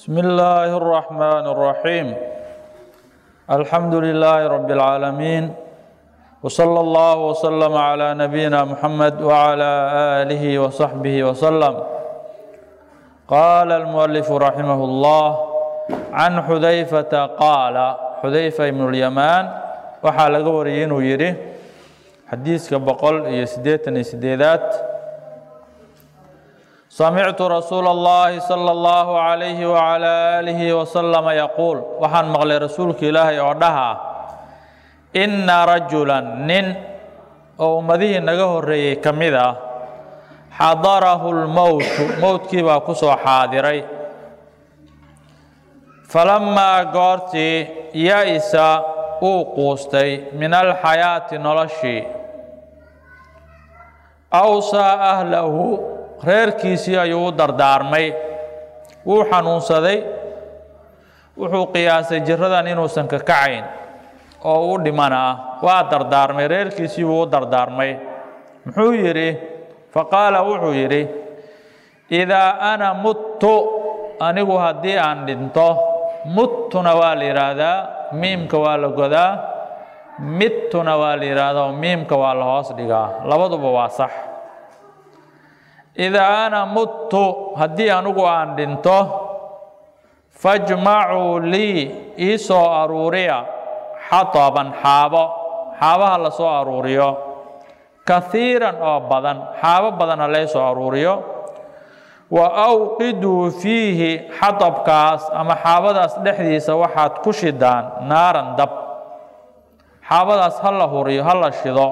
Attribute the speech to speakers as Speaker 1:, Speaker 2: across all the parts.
Speaker 1: بسم الله الرحمن الرحيم الحمد لله رب العالمين وصلى الله وسلم على نبينا محمد وعلى آله وصحبه وسلم قال المؤلف رحمه الله عن حذيفة قال حذيفة بن اليمان waxaa laga wariyay inuu yiri xadiiska 188 سمعت رسول الله صلى الله عليه وعلى آله وسلم يقول وحن مغلي رسولك إلهي أعدها إن رجلا نن أو مذيه نجاه الرئي كمذا حضره الموت موت كيبا كسو حاضري فلما قرتي يائسا قوستي من الحياة نلشي أوصى أهله reerkiisii ayuu u dardaarmay wuu xanuunsaday wuxuu qiyaasay jiradan inuusan ka kacayn oo u dhimanaa waa dardaarmay reerkiisii wuu u dardaarmay muxuu yiri faqaala wuxuu yiri idaa ana muttu anigu haddii aan dhinto muttuna waa la yiraahdaa miimka waa la godaa mittuna waa la yiraahdaa miimka waa la hoos dhigaa labaduba waa sax إذا أنا مت هدي أنو عندنتو فاجمعوا لي إيسو أروريا حطبا حابا هلا سو أروريا كثيرا أو بدن حابا بدن ليس أروريا وأوقدوا فيه حطب كاس أما حابا داس دحديس واحد كشدان نارا دب حابا داس هلا هوريا هلا شدو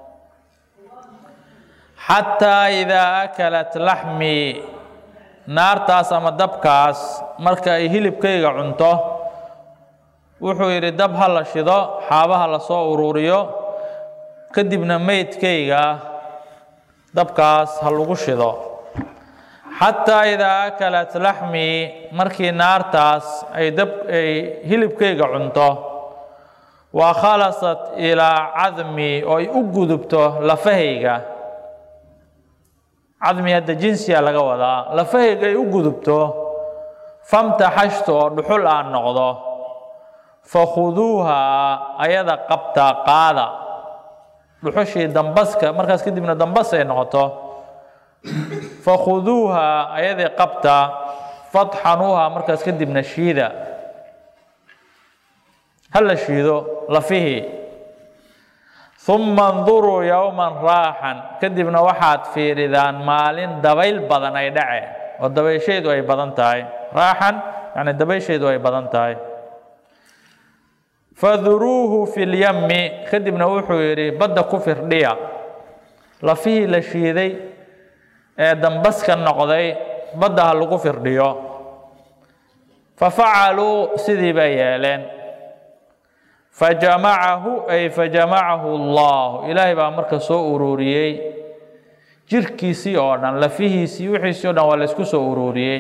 Speaker 1: حتى إذا أكلت لحمي نار تاس أما دبكاس مركا يهلب كيغا عنتو وحو يري دب هلا شدو حابا هلا سو أروريو كدبنا ميت كيغا دبكاس هلوغو شدو حتى إذا أكلت لحمي مركي نار تاس أي هلب كيغا عنتو وخلصت إلى عظمي أو يقودبتو لفهيغا عظمي هذا جنسي على جوادا لفهيج يوجدبته فامتحشته دحول عن نقضه فخذوها أيضا قبتا قادا دحوشي دمبسك مركز كده من دمبسة نقطه فخذوها أيضا قبتا فطحنوها مركز كده من الشيدة هل الشيدو لفيه ثم انظروا يوما راحا كدبنا واحد في ردان مالين دبيل بدن اي دعي والدبيل شيدو اي بدن تاي راحا يعني الدبيل شيدو اي بدن تاي فذروه في اليم كدبنا وحو يري بدا كفر ديا لفيه لشيدي دنبسك النقضي بدا هالكفر ديا ففعلوا سيدي بيالين فجمعه الله إلهي بقى مركز سو أروريي جركيسي أوردان لفيهيسي وحيسي أوردان والاسكو سو أروريي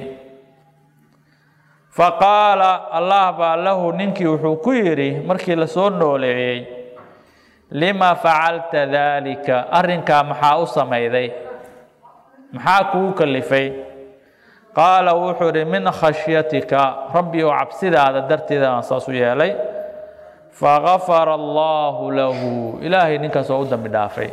Speaker 1: فقال الله بقى له ننكي وحكيري مركي لسون نولي لما فعلت ذلك أرنكا محاو سميذي محاكو كلفي قال وحوري من خشيتك ربي وعبسي هذا درتي ذا أنصاصو يالي فغفر الله له إلهي نينكا سعودا بدافع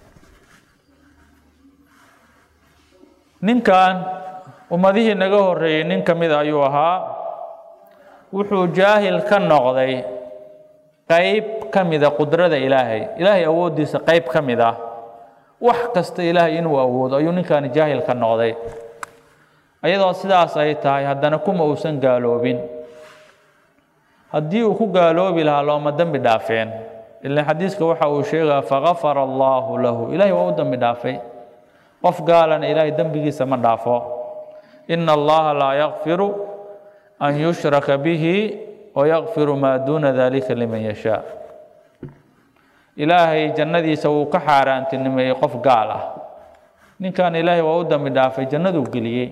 Speaker 1: نينكان ومذيه نجاه الرئي نينكا مذا أيوها وحو جاهل كالنغضي قيب كمذا قدرة إلهي أود ديس قيب كمذا وحكست إلهي إنو أود أيو نينكان جاهل كالنغضي أيضا سداس أيتاي هدانكم أوسن قالوا بين haddii uu ku gaaloobi lahaa looma dambi dhaafeen ilaa xadiiska waxa uu sheegaa faghafara allahu lahu ilaahay waa u dambi dhaafay qof gaalana ilaahay dambigiisa ma dhaafo inna allaha laa yakfiru an yushraka bihi wa yakfiru maa duuna dalika liman yashaa ilaahay jannadiisa wuu ka xaaraantinimeeyey qof gaal ah ninkan ilaahay waa u dambi dhaafay jannaduu geliyey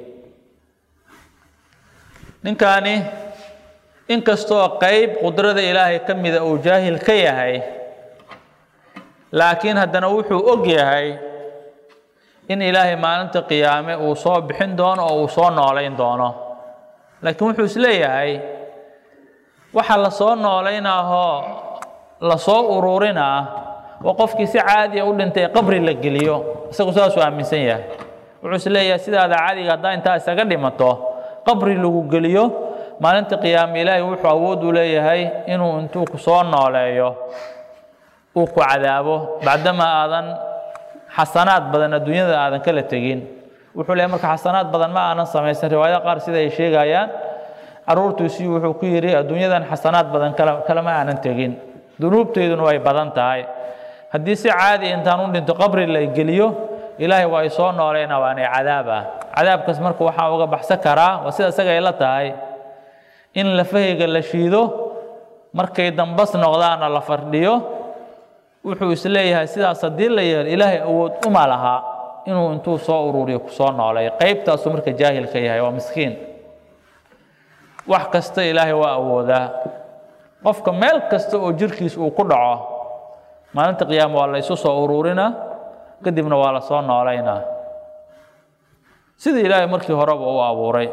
Speaker 1: ninkaani inkastoo qayb qudrada ilaahay ka mida uu jaahil ka yahay laakiin haddana wuxuu og yahay in ilaahay maalinta qiyaame uu soo bixin doono oo uu soo noolayn doono laakiin wuxuu isleeyahay waxa la soo noolaynaahoo la soo ururinaa waa qofkii si caadi u dhintay qabri la geliyo isagu saasuu aaminsan yahay wuxuu isleeyahay sidaada caadiga haddaa intaa isaga dhimato qabri lagu geliyo maalinta qiyaama ilaahay wuxuu awood u leeyahay inuu intuu ku soo nooleeyo uu ku cadaabo bacdama aadan xasanaad badan adduunyada aadan kala tegin wuxuu leeyahay marka xasanaad badan ma aanan samaysan riwaayada qaar sida ay sheegayaan caruurtiisii wuxuu ku yiri adduunyadan xasanaad badan kala ma aanan tegin dunuubteeduna way badan tahay haddii si caadi intaan u dhinto qabri la geliyo ilaahay waa ay soo nooleena waana cadaab ah cadaabkaas marka waxaa uga baxsan karaa waa sida isaga ay la tahay in la fahayga la shiido markay dambas noqdaana la fardhiyo wuxuu isleeyahay sidaas haddii la yeelo ilaahay awood uma laha inuu intuu soo ururiyo ku soo nooleeyo qaybtaasuu marka jaahilka yahay waa miskiin wax kasta ilaahay waa awoodaa qofka meel kasta oo jirkiis uu ku dhaco maalinta qiyaama waa la isu soo ururinaa kadibna waa la soo nooleynaa sidii ilaahay markii horeba u abuuray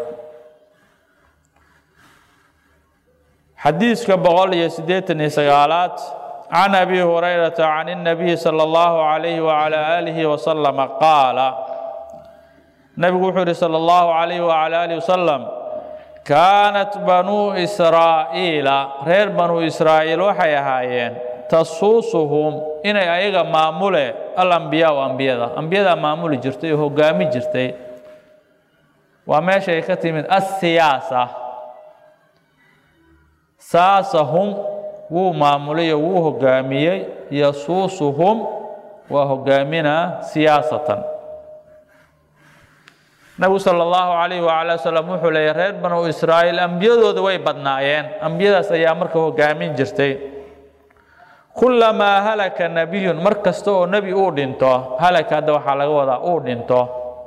Speaker 1: xadiiska 189 عن أبي هريرة عن النبي صلى الله عليه وعلى آله وسلم قال نبي وحده صلى الله عليه وعلى آله وسلم كانت بنو إسرائيل غير بنو إسرائيل وحي هايين تصوصهم إن أيغا معمولة الأنبياء وأنبياء معمولة جرتي وهقامي جرتي وما شيكتي من السياسة ساسهم wuu maamulay wuu hogaamiyay yasuusuhum wa hogaamina siyaasatan nabi sallallahu alayhi wa ala sallam wuxuu leeyahay reer banu israa'iil ambiyadooda way badnaayeen ambiyadaas ayaa marka hogaamin jirtay kullama halaka nabiyun markasta oo nabi uu dhinto halaka hada waxa laga wadaa uu dhinto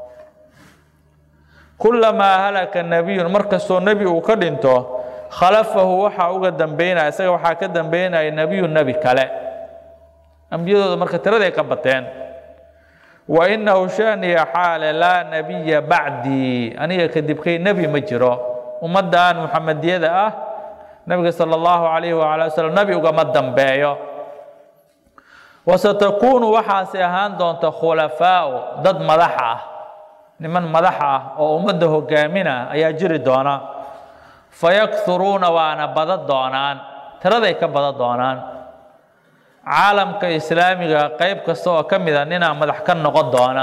Speaker 1: kullama halaka nabiyun markasta oo nabi uu ka dhinto خلفه وحا uga dambeynaa isaga waxa ka dambeynaa nabi kale ambiyadooda marka tirada ka bateen wa innahu shani hala la nabiyya ba'di aniga kadibkay nabi ma jiro ummadan muhammadiyada ah nabiga sallallahu alayhi wa ala sallam nabi uga ma dambeeyo wasatakunu waxa si ahaan doonta khulafaa dad madax ah niman madax ah oo ummadda hogaamina ayaa jiri doona فيكثرون وانا بدد دونان ترى ka badad doonaan caalamka islaamiga qayb kasto oo kamida nina madax ka noqon doona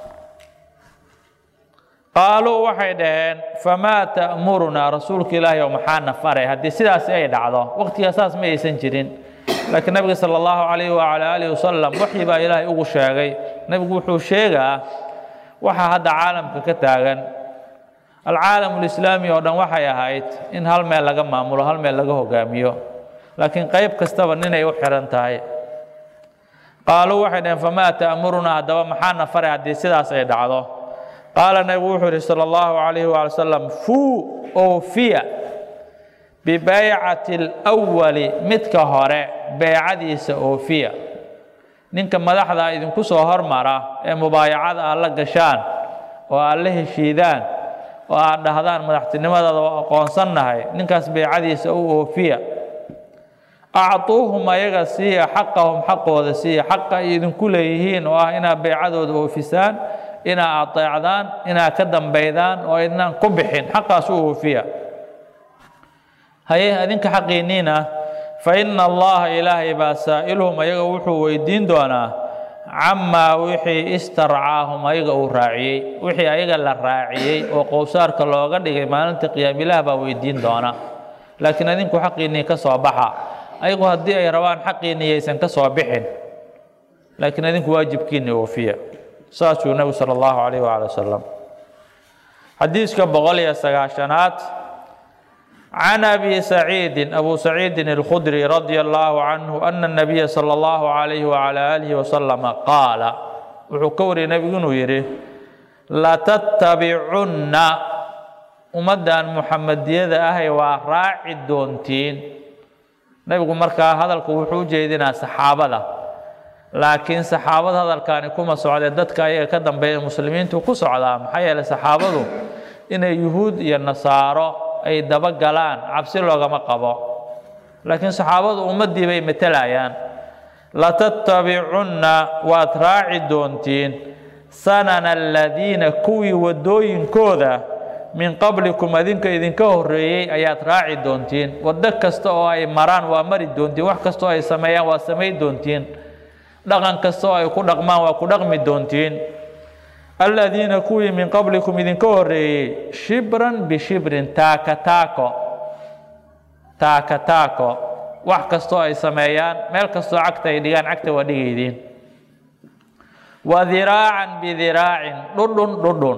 Speaker 1: qaaluu waxay dhaheen fama ta'muruna rasuulka ilaahay oo maxaana faray hadii sidaas ay dhacdo waqtigaas ma aysan jirin laakiin nabiga sallallahu alayhi wa ala alihi wasallam wixii baa ilaahay ugu sheegay nabigu wuxuu sheegaa waxa hadda caalamka ka taagan العالم الإسلامي ودن waxay ahayd in hal meel laga maamulo hal meel laga hogaamiyo laakiin qayb kastaba ninay u xiran tahay qaaluu waxay dhaheen fama ta'muruna hadaba maxaana faray hadii sidaas ay dhacdo qaala nabigu wuxuu sallallahu alayhi wa sallam fu ofiya bi bay'ati al-awwal midka hore bay'adiisa ofiya ninka madaxda idinku soo hormara ee mubaayacada alla gashaan oo alla heshiidaan oo aad dhahdaan madaxtinimada oo aqoonsanahay ninkaas bay'adiisa uu oofiya a'tuuhum ayaga siya haqqahum haqqooda siya haqqa idinku leeyihiin oo ah ina bay'adooda oofisaan ina ateecdaan ina ka dambeydaan oo idnan ku bixin haqqaas uu oofiya haye adinka xaqiinina fa inna allaha ilaahi basaa'iluhum ayaga wuxuu weydiin doonaa عما وحي استرعاهم ايغا او راعيي وحي ايغا لا راعيي او قوسارka looga dhigay maalinta qiyaam ilaah baa weydiin doona laakiin adinku xaqiinii ka soo baxa aygu hadii ay rabaan xaqiiniyaysan ka soo bixin laakiin adinku waajibkiina oofiya saasuu nabi sallallahu alayhi wa sallam xadiiska 190aad عن أبي سعيد أبو سعيد الخدري رضي الله عنه أن النبي صلى الله عليه وعلى آله وسلم قال وحكوري نبي يري لا تتبعن أمدان محمدية أهي وراعي الدونتين نبي مركا هذا الكوحو جيدنا صحابة لكن صحابة هذا كان يكون سعودة دتك أي كدم بين المسلمين تكون سعودة محيا لصحابة إن يهود يا النصارى ay daba galaan cabsi loogama qabo laakiin saxaabadu ummadii bay matalayaan la tattabicunna waad raaci doontiin sanana aladiina kuwii wadooyinkooda min qablikum idinka horeeyay ayaad raaci doontiin wado kasta oo ay maraan waa mari doontiin wax kasta oo ay sameeyaan waa samay doontiin dhaqan kasta oo ay ku dhaqmaan waa ku dhaqmi doontiin aladiina kuwii min qablikum idinka horeeyay shibran bishibrin taako wax kasta oo ay sameeyaan meel kasta oo cagta ay dhigaan cagta waa dhigaydiin wa diraacan bidiraacin dhudhun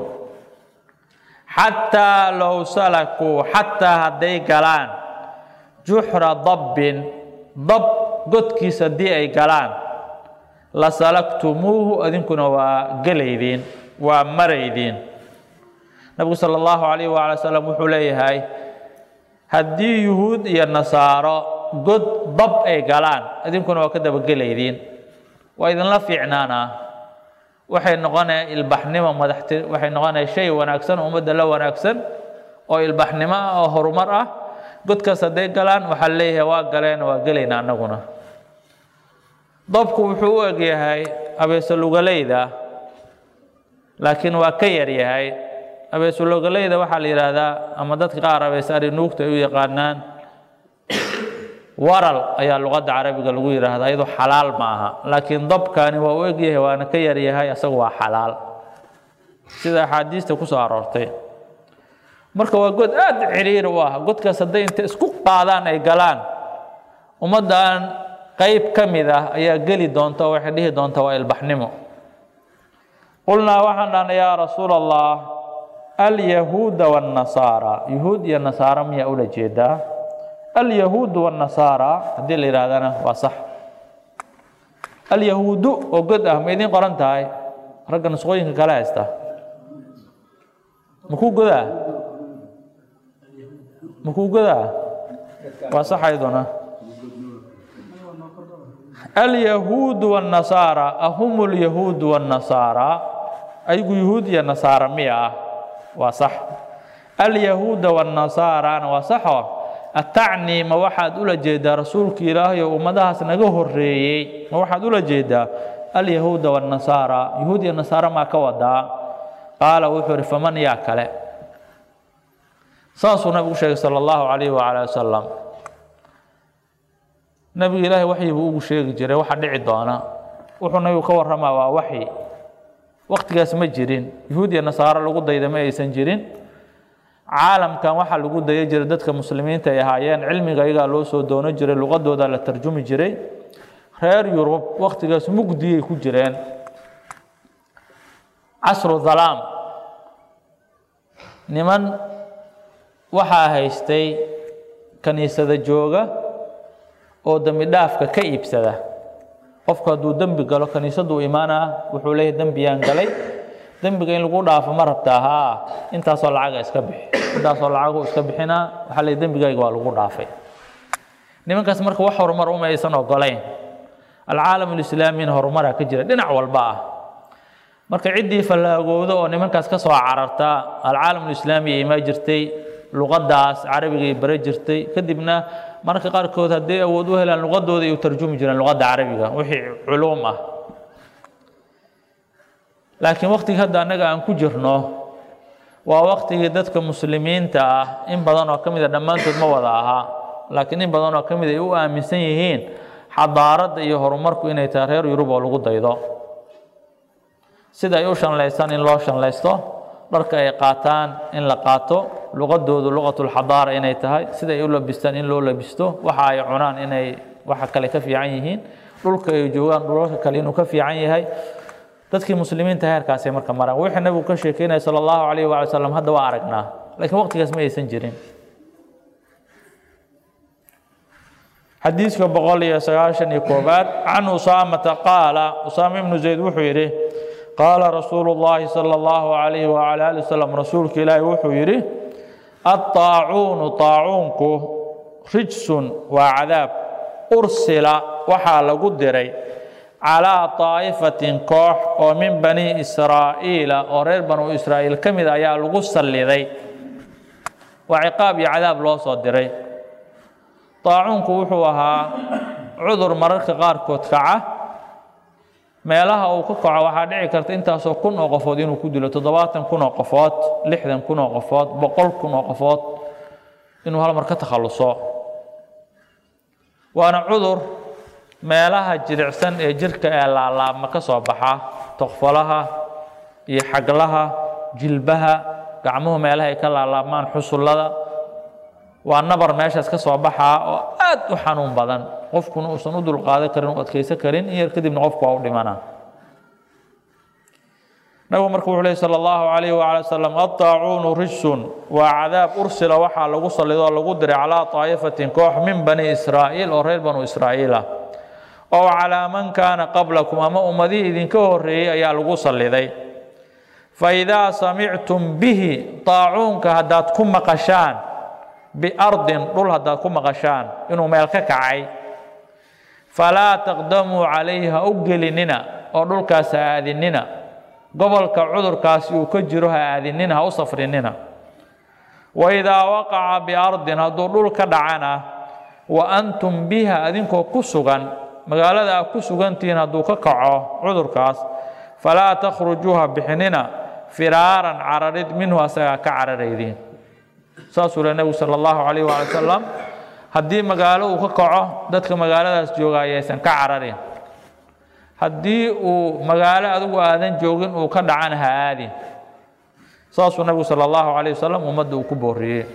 Speaker 1: xataa low salakuu xataa hadday galaan juxra dabbin dab godkiisa haddii ay galaan la salaktumuuhu adinkuna waa gelaydiin waa maraydiin nabigu sala allahu calayhi waala salam wuxuu leeyahay haddii yuhuud iyo nasaaro god dab ay galaan adinkuna waa ka dabagelaydiin waa idinla fiicnaanaa waxay noqonaya ilbaxnimo waxay noqonaya shay wanaagsan ummadda la wanaagsan oo ilbaxnimo ah oo horumar ah godkaas hadday galaan waxaa leeyahay waa galeen waa gelayna annaguna dabku wuxuu u egyahay abeesolugoleyda laakiin waa ka yaryahay abeesolugoleyda waxaa la yidhaahdaa ama dadka qaar abees ari nuugta ay u yaqaanaan waral ayaa luqadda carabiga lagu yidhaahdaa iyadoo xalaal ma aha laakiin dabkani waa u egyahay waana ka yaryahay asagu waa xalaal sida axaadiista ku soo aroortay marka waa god aad ciriiri u ah godkaas hadday inta isku qaadaan ay galaan ummaddan qayb ka mid ah ayaa geli doonta oo waxay dhihi doonta waa ilbaxnimo qulnaa waxaan dhahnay yaa rasuul allah alyahuuda waannasaara yuhuud iyo nasaara miyaa ula jeedaa alyahuudu waannasaara haddii la yidhahdana waa sax alyahuudu oo god ah ma idiin qoran tahay ragga nusqooyinka kale haysta makuu godaa waa sax ayduna alyahuudu waannasaara ahum lyahuudu waannasaara ayagu yuhuud iyo nasaara miya ah waa sax alyahuuda waannasaarana waa saxo atacnii ma waxaad ula jeedaa rasuulka ilaahay oo ummadahaas naga horeeyey ma waxaad ula jeedaa alyahuuda waannasaara yuhuud iyo nasaara maa ka wadaa qaala wuxuu ihi faman yaa kale saasuu nabigu sheegay sala allahu calayhi waala wasalam nabiga ilaahay waxyi buu ugu sheegi jiray waxa dhici doona wuxuu nabigu ka warramaa waa waxyi waqtigaas ma jirin yuhuud iyo nasaaro lagu dayda ma aysan jirin caalamkan waxaa lagu daya jiray dadka muslimiinta ay ahaayeen cilmiga iyagaa loo soo doono jiray luqadooda la tarjumi jiray reer yurub waqtigaas mugdiyay ku jireen casru dhalaam niman waxaa haystay kaniisada jooga oo dembi dhaafka ka iibsada qofku hadduu dembi galo kaniisaduu imaanaa wuxuu leeyahay dembiyaan galay dembiga in lagu dhaafo ma rabtaa haa intaasoo lacaga iska bixi intaasoo lacagu iska bixinaa waxaa leeyahay dembigayga waa lagu dhaafay nimankaas marka wax horumar uma aysan ogolayn alcaalam alislaamiyana horumaraa ka jira dhinac walba ah marka ciddii fallaagowda oo nimankaas ka soo cararta alcaalam alislaamiya imaa jirtay luqadaas carabigay bare jirtay kadibna marka qaarkood hadday awood u helaan luqadooda ay u tarjumi jireen luqadda carabiga wixii culuum ah laakiin waqtiga hadda annaga aan ku jirno waa waqtigii dadka muslimiinta ah in badan oo ka mid a dhammaantood ma wada ahaa laakiin in badan oo ka mid ay u aaminsan yihiin xadaaradda iyo horumarku inay tahay reer yurub oo lagu daydo sida ay u shanlaystaan in loo shanlaysto dharka ay qaataan in la qaato luqadoodu luqatulxadaara inay tahay sida ay u labistaan in loo labisto waxa ay cunaan inay waxa kale ka fiican yihiin dhulka ay joogaan dhulalka kale inuu ka fiican yahay dadkii muslimiinta heerkaasay marka maraan wixii nabigu ka sheekeynaya sala allahu calayhi waala salam hadda waa aragnaa laakiin waqtigaas ma aysan jirin xadiiska 191 can usaamata qaala usaama ibnu zayd wuxuu yidhi qaala rasuulu llaahi sala allahu calayhi waala ali wasalam rasuulka ilaahi wuxuu yidhi الطاعون طاعونku rijsun waa cadaab ursila waxaa lagu diray calىa طaa'ifatin koox oo min bani israa'iila oo reer banu israa'iil ka mid ayaa lagu salliday وعقاب يا عذاب لو صدري طاعونك وحوها عذر مررك قاركود كعه meelaha uu ku kaco waxa dhici karta intaas oo kun oo qofood inuu ku dilo 70 kun oo qofood 60 kun oo qofood 100 kun oo qofood inuu hal mar ka takhaluso waana cudur meelaha jiricsan ee jirka ee laalaabma ka soo baxa toqfalaha iyo xaglaha jilbaha gacmuhu meelaha ay ka laalaabmaan xusullada waa nabar meeshaas ka soo baxa oo aad u xanuun badan qofkuna uusan u dul qaadan karin oo adkaysan karin in yar kadibna qofku waa u dhimanaa nabigu markuu wuxuu leeyahay sallallahu alayhi wa ala sallam at-ta'un rijsun wa 'adab ursila waxa lagu salido lagu diray ala taa'ifatin koox min bani israa'iil oo reer banu israa'iila oo ala man kana qablakum ama ummadii idinka horeeyay ayaa lagu saliday fa idha sami'tum bihi ta'unka hadat kum maqashaan bi ardin dul hadat kum maqashaan inuu meel ka kacay fala taqdamu alayha ugelinina oo dhulkaas aadinina gobolka cudurkaasi uu ka jiro ha aadinina ha u safrinina wa idha waqa'a bi ardin hadu dhul ka dhacana wa antum biha adinkoo ku sugan magaalada ku sugantiin hadu ka kaco cudurkaas fala takhrujuha bixinina firaran ararid minhu asaga ka arareydin saasuu nabi sallallahu alayhi wa sallam haddii magaalo uu ka kaco dadka magaaladaas jooga ayaysan ka cararin haddii uu magaalo adigu aadan joogin uu ka dhacan ha aadin saasuu nabigu sallallahu alayhi wasallam ummadda uu ku booriyay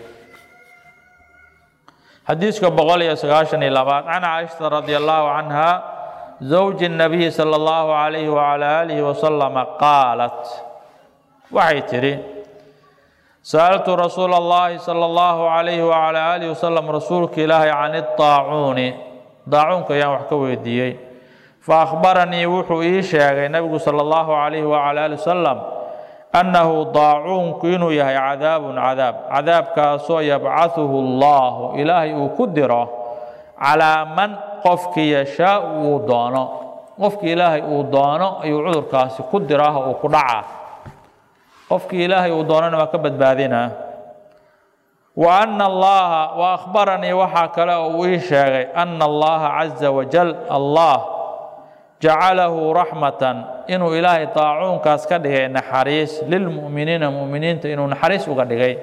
Speaker 1: xadiiska 192 عن عائشة رضي الله عنها زوج النبي صلى الله عليه وعلى آله وسلم قالت وحيتري سألت رسول الله صلى الله عليه وعلى آله وسلم رسولك إلهي عن الطاعون طاعونك يا وحكويدي فأخبرني وحو إيشاغي النبي صلى الله عليه وعلى آله وسلم أنه طاعون كينو يهي عذاب كاسو يبعثه الله إلهي وكدره على من قفك يشاء ودانه قفك إلهي ودانه أي عذر كاسي كدره وكدعه قفك إلهي ودانه وكبت باذنا وأن الله وأخبرني وحاك له وإيشاغي أن الله عز وجل الله جعله رحمة إنه إلهي طاعون كاسكده نحريس للمؤمنين مؤمنين إنه نحريس وقده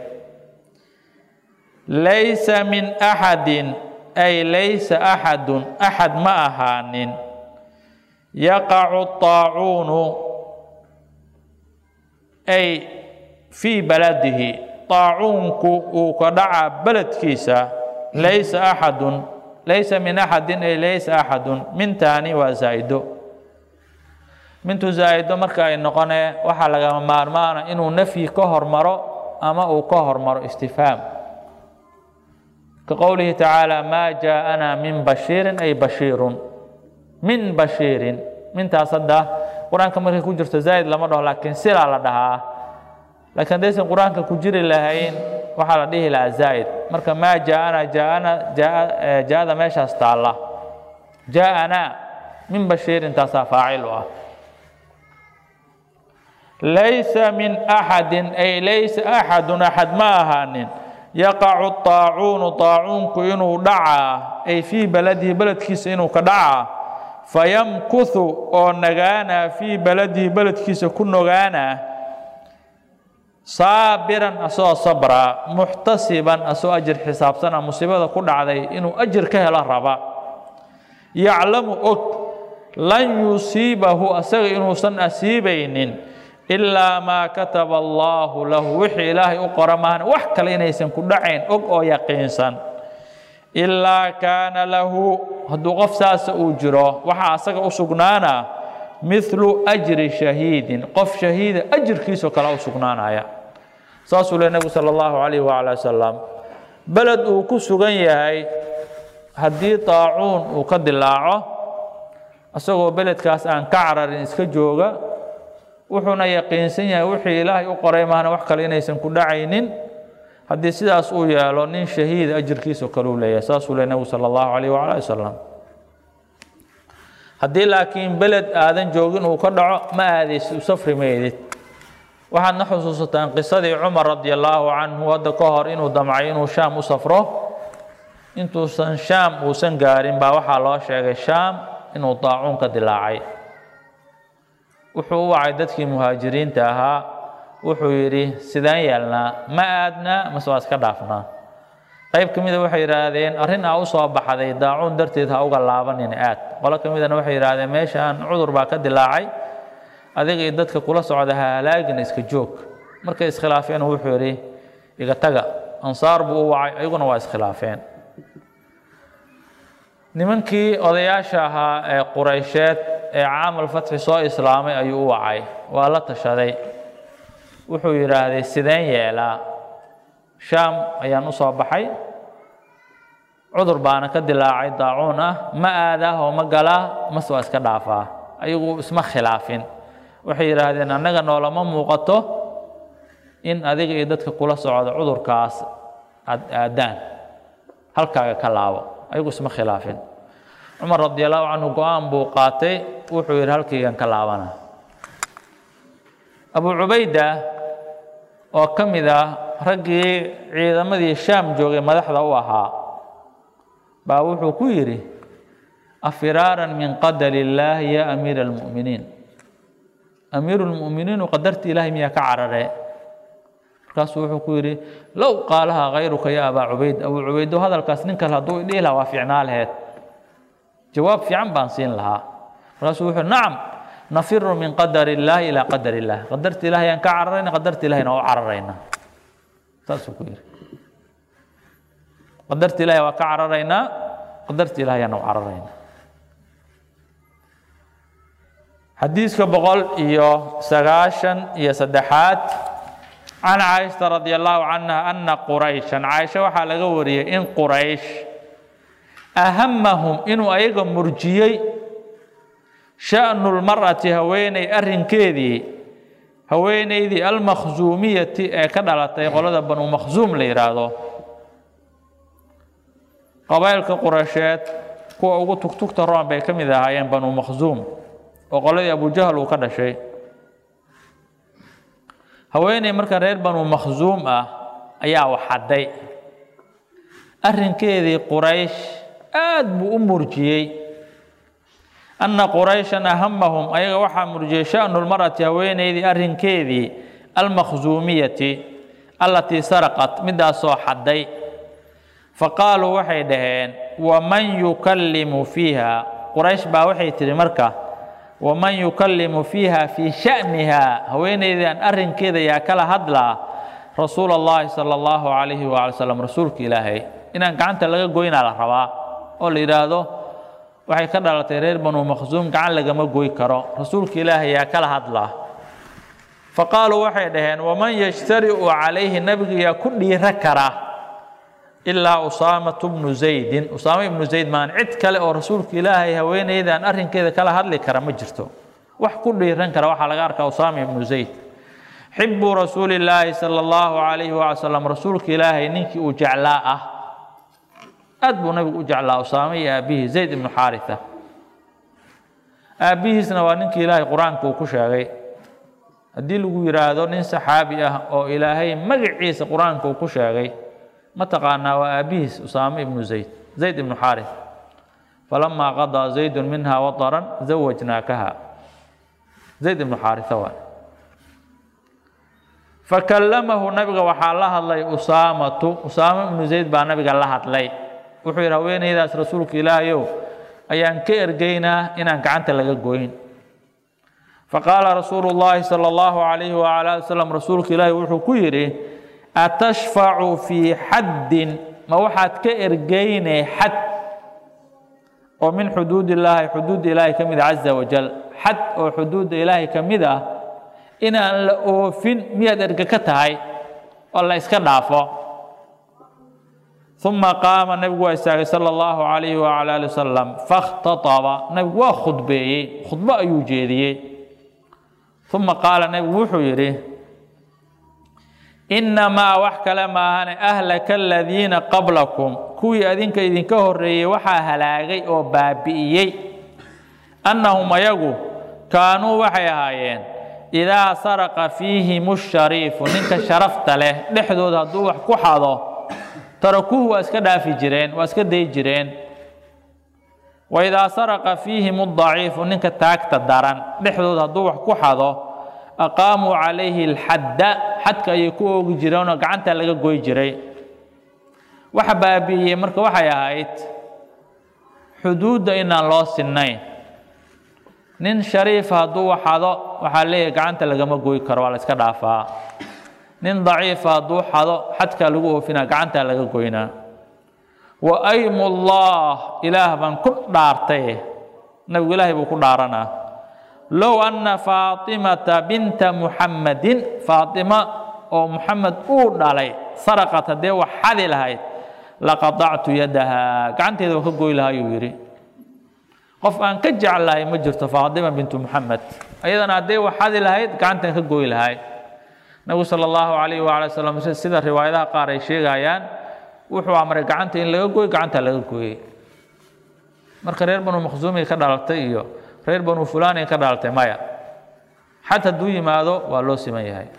Speaker 1: ليس من أحد أي ليس أحد ما أهان يقع الطاعون أي في بلده طاعون كدعا بلد كيسا ليس من أحد أي ليس أحد من تاني وزايدو من تزايدو مركا النقنة وحلقة مارمانا إنه نفي كهر مرو أما أو كهر مرو استفهام كقوله تعالى ما جاءنا من بشير أي بشير من بشير من تصدى قرآن كما يكون جرت زايد لمرة لكن سلا لدها لكن ليس القرآن كجر اللهين وحال ديه لا زايد مركا ما جاء ماشي استعلا جاءنا من بشير تصا فاعله ليس من أحد أي ليس أحد ما هان يقع الطاعون كينو دعا أي في بلده بلد كيس إنو كدعا فيمكث أو نغانا في بلده بلد كيس كن نغانا صابرا أسوأ صبرا محتسبا أسوأ أجر حساب سنة مصيبة كل عليه إنه أجر كهلا ربا يعلم لن يصيبه أسغ إنه سن أسيبين إلا ما كتب الله له وحي إلهي أقرمان وحكا لين يسن كل عين أو يقينسا إلا كان له هدو غفساس أجره وحا أسغ أسقنانا مثل أجر شهيد قف شهيد أجر كيسو كلا أسقنانا يا ساسو النبي صلى الله عليه وعلى وسلم بلد وكسغن يهي هدي طاعون وقد اللاعه أسغو بلد كاس أن كعرر إسك جوغا وحنا يقينسن يهي وحي إلهي أقرأي مانا وحكا لينيسن كل عينين هدي سيداس أويا لونين شهيد أجر كيسو كلولي ساسو النبي صلى الله عليه وعلى وسلم هدي لكن بلد آذن جوغن وكدعو ما هذه سفر ميدت waxaad na xusuusataan qisadii Cumar radiyallahu anhu wada ka hor inuu damcay inuu Shaam u safro intuusan Shaam uusan gaarin baa waxaa loo sheegay Shaam inuu daacuun ka dilaacay wuxuu wacay dadkii muhaajiriinta ahaa wuxuu yiri sidaan yeelnaa ma aadna ma soo iska dhaafnaa qayb kamida waxay yiraahdeen arrin u soo baxday daacuun darteed ha uga laabanin aad qolo kamidana waxay yiraahdeen meeshaan cudur baa ka dilaacay adiga iyo dadka kula socda halaagina iska joog markay iskhilaafeen wuxuu yiri iga taga ansaar buu wacay ayaguna waa iskhilaafeen nimankii odayaasha ahaa ee Quraysheed ee caamal fath soo islaamay ayuu wacay waa la tashaday wuxuu yiraahday sideen yeelaa Shaam ayaan u soo baxay cudur baana ka dilaacay daacuun ah ma aadaah oo ma galaa ma soo iska dhaafaa ayagu isma khilaafin waxay yiraahdeen anaga noolama muuqato in adiga iyo dadka kula socda cudurkaas aadaan halkaaga ka laabo ayagu isma khilaafin Umar radiyallahu anhu go'aan buu qaatay wuxuu yiri halkaygan ka laabana Abu Ubayda oo kamida raggii ciidamadii Shaam joogay madaxda u ahaa baa wuxuu ku yiri afiraran min qadarillaah ya amiirul mu'miniin amiirul mu'miniin qadarti ilaahi miya ka carare markaas wuxuu ku yiri law qaalaha ghayruka ya Abu Ubayd Abu Ubayd hadalkaas ninka haduu idii lahaa waa fiicnaa lahayd jawaab fiican baan siin lahaa markaas wuxuu nacam nafirru min qadarillaah ila qadarillah qadarti ilaahi aan ka cararayna qadarti ilaahina oo cararayna taasoo ku yiri qadarti ilaahi waa ka cararayna qadarti ilaahi aan oo cararayna حديث بقول إياه سجاشن إياه سدحات عن عائشة رضي الله عنها أن قريشا عائشة وحال جورية إن قريش أهمهم إنه أيضا مرجيي شأن المرأة هويني أرن كذي هويني ذي المخزومية كدلت يقول هذا بنو مخزوم ليرادو قبائل كقريشات كو أقول تك تران بكم إذا هايين بنو مخزوم وقال أبو جهل وكذا شيء هويني مركا رير بنو مخزوم أيا وحدي أرن كذي قريش أدب أمرجي أن قريشا أهمهم أيا وحا مرجي شأن المرأة هويني ذي أرن كذي المخزومية التي سرقت مدى سو حدي فقالوا وحيدهن ومن يكلم فيها قريش با وحي تري مركا ومن يكلم فيها في شأنها هوين إذا أرن كذا يا كلا هدلا رسول الله صلى الله عليه وسلم رسولك إلهي إن كانت لقى جوين على الرواء أول إرادة وحي كذا لترير بنو مخزوم كان لقى ما جوي كرا رسولك إلهي يا كلا هدلا فقالوا وحيدهن ومن يشترئ عليه النبي يكون ركرة إلا أسامة بن زيد أسامة بن زيد ما عد كلا ورسولك إلهي هوين إذا أن أرهن كذا كلا هذا كرم جرته وحكون له رنكر وحلا جارك أسامة بن زيد حب رسول الله صلى الله عليه وسلم رسولك إلهي نك أجعلاء أدب نبي أجعلاء أسامة أبيه زيد بن حارثة أبيه سنوانك إلهي قرآن كوكشاغي أديله يرادو نين صحابي أو إلهي مجعيس قرآن كوكشاغي متقانا وأبيه أسامة بن زيد بن حارث فلما قضى زيد منها وطرا زوجناكها زيد بن حارث فكلمه نبي وحالها الله أسامة بن زيد بن نبي الله لي وحير وين إذا رسولك إلهي أيان كإرجينا إن أنت لجوين فقال رسول الله صلى الله عليه وعلى وسلم رسولك إلهي وحكيري أتشفع في حد ما واحد كإرجين حد ومن حدود الله حدود الله كمذا عز وجل حد أو حدود الله كمذا إن الأوفين مية إرجكتهاي والله يسكن عفوا ثم قام النبي صلى الله عليه وعلى آله وسلم فاختطب نبي خطبة يوجدي ثم قال النبي وحيره إنما وحك لما أهلك الذين قبلكم كوي أذنك إذن كهري وحا هلاغي أو بابئي أنهم يقو كانوا وحيهايين idaa saraqa fiihim shariifu ninka sharafta leh dhexdooda hadduu wax ku xado tarakuuhu waa iska dhaafi jireen waa iska dayi jireen waidaa saraqa fiihim daciifu ninka taagta daran dhexdooda hadduu wax ku xado aqaamuu calayhi alxadda xadka ayay ku oogi jireenoo gacanta laga goy jiray waxa baabi'iyey marka waxay ahayd xuduudda inaan loo sinnayn nin shariif hadduu xado waxaa leeyahay gacanta lagama goy karo waa la iska dhaafaa nin daciifa hadduu xado xadkaa lagu oofinaa gacantaa laga goynaa wa aymullah ilaah baan ku dhaartay nabigu ilaahay buu ku dhaaranaa low anna faatimata binta muxammadin faatima oo muxamed uu dhalay saraqat haddee wax xadi lahayd laqadactu yadaha gacanteeda waan ka goy lahaa ayuu yidhi qof aan ka jeclahay ma jirto faatima bintu muxamed ayadana haddee wax xadi lahayd gacantan ka goy lahay nabigu sala allahu calayhi waala wasalam sida riwaayadaha qaar ay sheegayaan wuxuu amray gacanta in laga gooyo gacanta laga gooyey marka reer banu makhzuumay ka dhalatay iyo reer banu fulaanay ka dhalatay maya xad hadduu yimaado waa loo siman yahay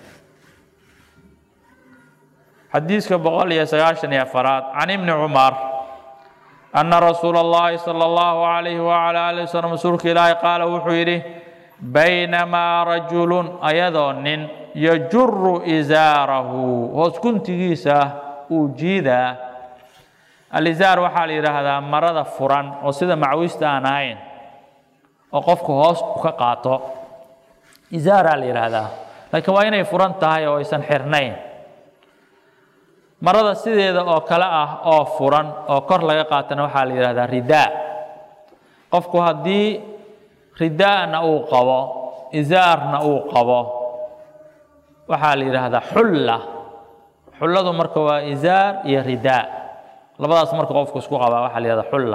Speaker 1: xadiiska 194 can ibni cumar ana rasuula allahi sala allahu calayhi wacala aalihi wasalam rasuulka ilaahay qaala wuxuu yidhi baynamaa rajulun ayadoo nin yajuru izaarahu hoos guntigiisa uu jiidaa alizaar waxaa la yidhaahdaa marada furan oo sida macwiista aan ahayn oo qofku hoos u ka qaato izaaraa la yidhaahdaa laakiin waa inay furan tahay oo aysan xirnayn marada sideeda oo kale ah oo furan oo kor laga qaatana waxaa la yidhaahdaa ridaa qofku haddii ridaana uu qabo izaarna uu qabo waxaa la yidhaahdaa xulla xulladu marka waa izaar iyo ridaa labadaas marka qofku isku qabaa waxaa la yidhahdaa xulla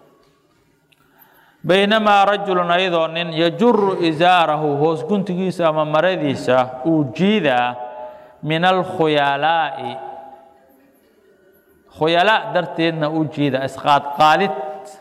Speaker 1: baynamaa rajulun ayadoo nin yajuru izaarahu hoos guntigiisa ama maradiisa uu jiidaa min alkhuyalaa'i khuyalaa darteedna uu jiida isqaadqaadid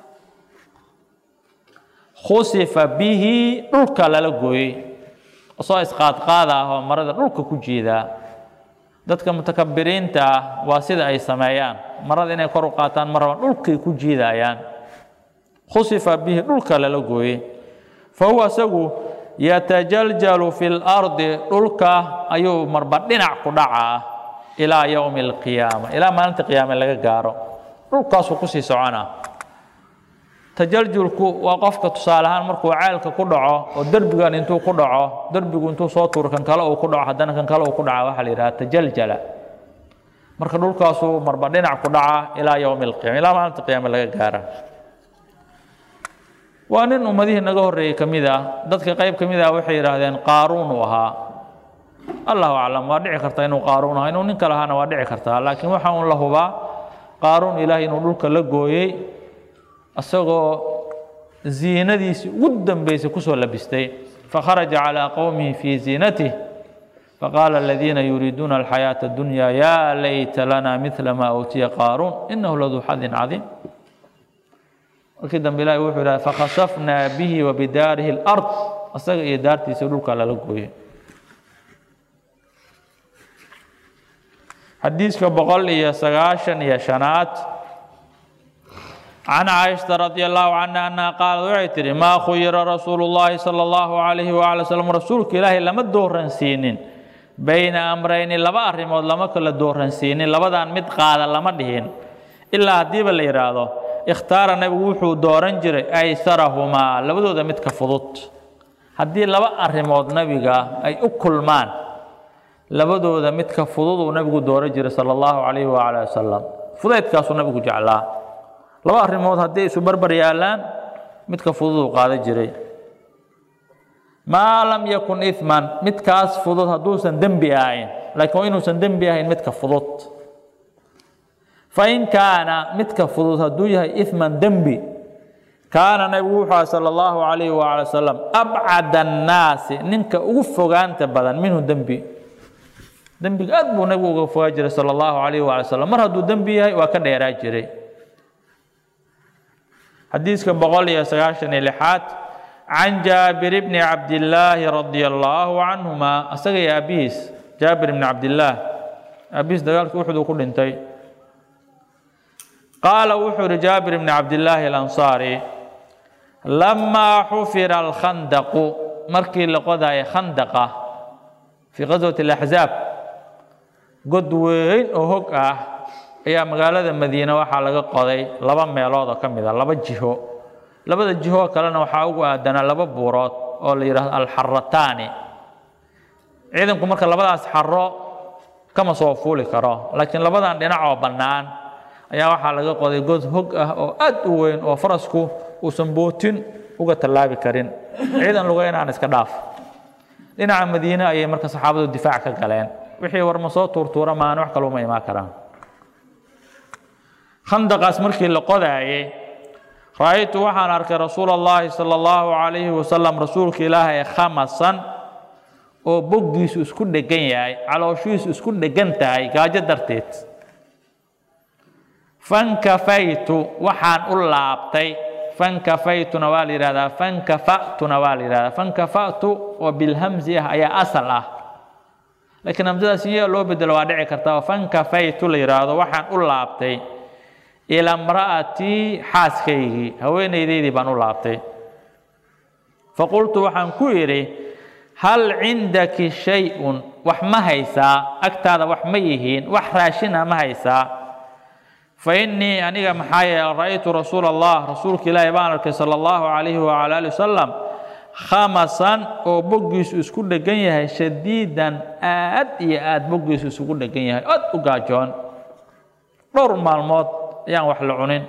Speaker 1: khusifa bihi dhulka lala gooyey soo isqaadqaada ah oo marada dhulka ku jiidaa dadka mutakabiriinta ah waa sida ay sameeyaan marada inay kor u qaataan ma rabaan dhulkay ku jiidayaan khusifa bihi dhulka lala gooyey fa huwa isagu yatajaljalu fi lardi dhulka ayuu marba dhinac ku dhacaa ilaa yowmi alqiyaama ilaa maalinta qiyaame laga gaaro dhulkaasuu kusii soconaa tajaljulku waa qofka tusaale ahaan markuu ceelka ku dhaco oo derbigan intuu ku dhaco derbigu intuu soo tuuro kan kale uu ku dhaco haddana kan kale uu ku dhaca waxaa la yidhaha tajaljala marka dhulkaasuu marba dhinac ku dhaca ilaa yowmi alqiyaama ilaa maalinta qiyaame laga gaara waa nin ummadihii naga horreeyey ka mid ah dadka qayb ka mid ah waxay yidhaahdeen qaaruun uu ahaa allahu aclam waa dhici kartaa inuu qaaruun ahaa inuu ninka lahaana waa dhici kartaa laakiin waxa uun la hubaa qaaruun ilaahay inuu dhulka la gooyey isagoo ziinadiisii ugu dambaysay kusoo labistay fakharaja calaa qowmihi fii ziinatih faqaala aladiina yuriiduuna alxayaata addunya yaa layta lana midla maa uutiya qaaruun inahu laduu xadin cadiim markii dambe ilaahay wuxuu yidhaha fakhasafnaa bihi wa bidaarihi alard isaga iyo daartiisa dhulka lala gooyey xadiiska 195 can caaisha radi allahu canha annaha qaalad waxay tihi maa khuyira rasuulu llahi sala allahu calayhi waala wasalam rasuulka ilaahay lama dooransiinin bayna amrayni laba arrimood lama kala dooransiinin labadan mid qaada lama dhihin ilaa haddiiba la yidhaahdo ikhtaara nabigu wuxuu dooran jiray aysarahumaa labadooda midka fudud haddii laba arrimood nabiga ay u kulmaan labadooda midka fudud uu nabigu dooran jiray sala allahu calayhi waala wasalam fudaydkaasuu nabigu jeclaa laba arrimood haddii isu barbar yaalaan midka fudud uu qaadan jiray maa lam yakun iman midkaas fudud hadduusan dembi ahayn laakiin waa inuusan dembi ahayn midka fudud fain kaana midka fudud hadduu yahay iman dembi kaana nabigu wuxuu aha sala allahu calayhi waala wasalam abcada annaasi ninka ugu fogaanta badan minhu dembi dembiga aad buu nabigu uga fogaa jiray sala allahu calayhi waala wasalam mar hadduu dembi yahay waa ka dheeraa jiray xadiiska 196 عن جابر بن عبد الله رضي الله عنهما أسقي أبيس جابر بن عبد الله أبيس دقالك أحد وكل انتي قال وحر جابر بن عبد الله الأنصاري لما حفر الخندق مركي لقضاء خندقة في غزوة الأحزاب قدوين وهقع يا مقالة المدينة وحالة قضي لبا ميلوضة كمذا لبا جهو لبا الجهو كلنا وحاوقوا أدنا لبا بورات أو الحرتاني عيدنكم مركا لبا أسحروا كما صوفوا لكرا لكن لبا عندنا عوبنان ayaa waxa laga qoday god hog ah oo aad u weyn oo farasku uusan bootin uga talaabi karin ciidan lugeeyna aan iska dhaaf dhinaca Madiina ayay marka saxaabadu difaac ka galeen wixii war ma soo tuurtuura maan wax kale uma iman karaan khandaqas markii la qodaayay raaytu waxaan arkay rasuulullaahi sallallahu alayhi wasallam rasuulka ilaahay khamasan oo bogdiisu isku dhagan yahay calooshiisu isku dhagan tahay gaajo darteed فانكفيت وحان أولابتي فانكفيت نوالي رادا فانكفأت نوالي رادا فانكفأت وبالهمزة هي أصله لكن همزة سيئة لو بدل وادعي كرتا فانكفيت لرادا وحان أولابتي إلى امرأتي حاسكيه هوين يديدي بان أولابتي فقلت وحان كويري هل عندك شيء وحما هيسا أكتاد وحميهين وحراشنا ما هيسا فإني أنيق محايا رأيت رسول الله رسولك الله يبارك صلى الله عليه وعلى آله وسلم خامسا وبقيس اسكو دغنيه شديدا آد بقيس اسكو دغنيه آد وقاجون دور مالمود يان wax la cunin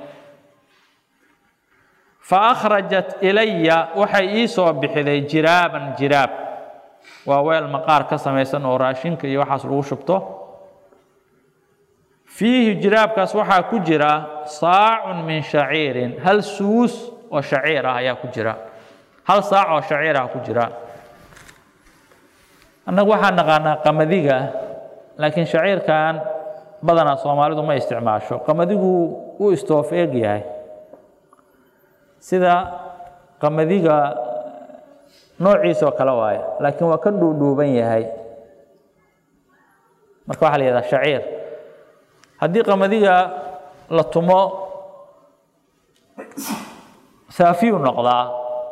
Speaker 1: فأخرجت إلي وحي إيسو بحذي جرابا جراب وويل مقار كسميسان وراشينك يوحاس لغو شبتو فيه جراب كاس وحا كجرا صاع من شعير هل سوس وشعيرة يا كجرا هل صاع وشعيرة كجرا أنا وحا نغانا قمديقة لكن شعير كان بدنا صومالي ما يستعماشو قمديقو استوفيق ياهي سيدا قمديقة نوعي سو كلاواي لكن وكدو دوبين ياهي مركو حالي هذا شعير haddii qamadiga la tumo saafiyu noqdaa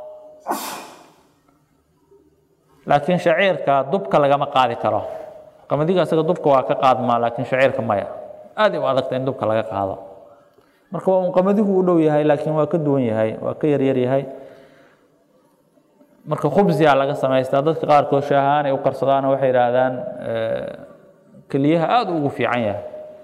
Speaker 1: laakiin shaciirka dubka lagama qaadi karo qamadiga asaga dubka waa ka qaadmaa laakiin shaciirka maya aad u adag in dubka laga qaado marka waa qamadigu u dhow yahay laakiin waa ka duwan yahay waa ka yar yahay marka khubziya laga sameystaa dadka qaar kood shaahaan ay u qarsadaan waxay yiraahdaan kaliyaha aad ugu fiican yahay